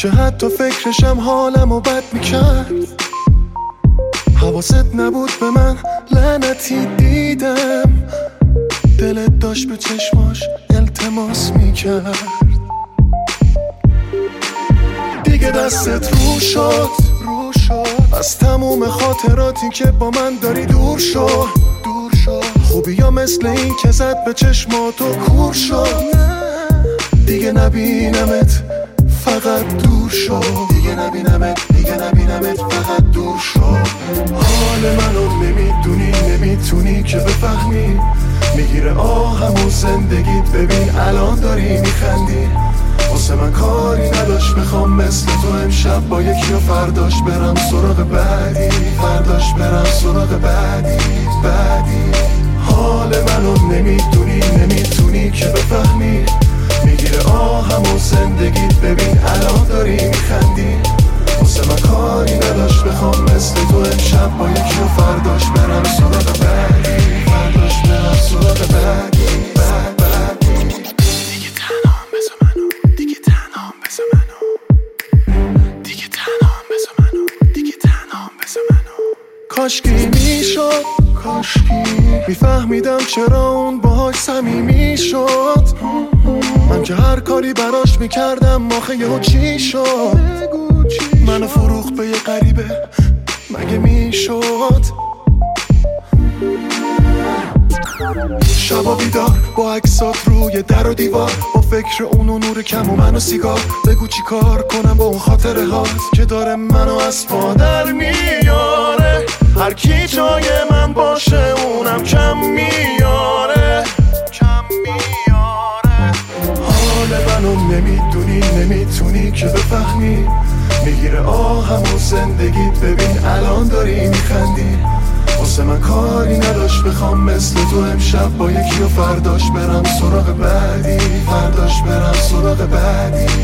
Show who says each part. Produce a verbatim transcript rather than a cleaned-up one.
Speaker 1: که حتی فکرشم حالمو بد میکرد. حواست نبود به من، لعنتی دیدم دلت داشت به چشماش التماس میکرد. دیگه دستت رو شد رو شد از تموم خاطراتی که با من داری دور شد دور شد. خوبی یا مثل این که زد به چشماتو کور شد. دیگه نبینمت فقط دور شد. دیگه نبینمت دیگه نبینمت فقط دور شد. حال منو نمیدونی نمیتونی که بفهمی. میگیره آهم و زندگیت، ببین الان داری میخندی. واسه من کاری نداشت بخوام مثل تو امشب با یکی و فرداش برم سراغ بعدی. فرداش برم سراغ بعدی بعدی. حال منو نمیدونی نمیتونی که بفهمی. میگیره آهم و زندگیت، ببین الان داری میخندی. واسه من کاری نداشت بخوام مثل تو امشب با یکی و فرداش برم سراغ بعدی. فرداش برم سراغ بعدی بعد بعدی. دیگه تنهام بذار منو، دیگه تنهام بذار منو، دیگه تنهام بذار منو، دیگه تنهام بذار منو. کاشکی میشد کاشکی میفهمیدم چرا اون باهاش صمیمی شد. من که هر کاری براش میکردم آخه یهو چی شد. منو فروخت به یه غریبه، مگه میشد؟ شبا بیدار با عکسات روی در و دیوار، با فکر اون و نور کم و من و سیگار. بگو چی کار کنم با اون خاطره هات که داره منو از پا در میاره. هر کی جای من باشه اونم کم میاره کم میاره. حال منو نمیدونی نمیتونی که بفهمی. میگیره آهم و زندگیت، ببین الان داری میخندی. واسه من کاری نداشت بخوام مثل تو امشب با یکی و فرداش برم سراغ بعدی. فرداش برم سراغ بعدی